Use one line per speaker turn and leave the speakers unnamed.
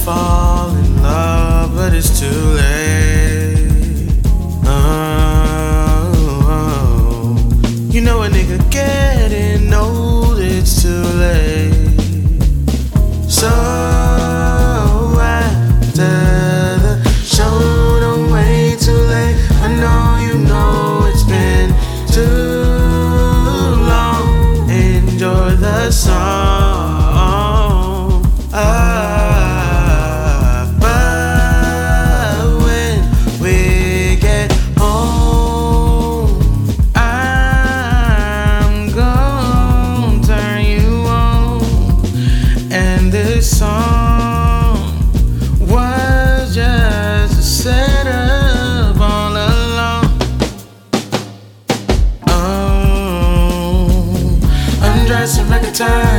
fall in love, but it's too late. You know a nigga getting old, it's too late. So after the show, don't wait too late. I know you know it's been too long. Enjoy the song. But when we get home, I'm gonna turn you on. And this song was just a setup all along. Undressing record time.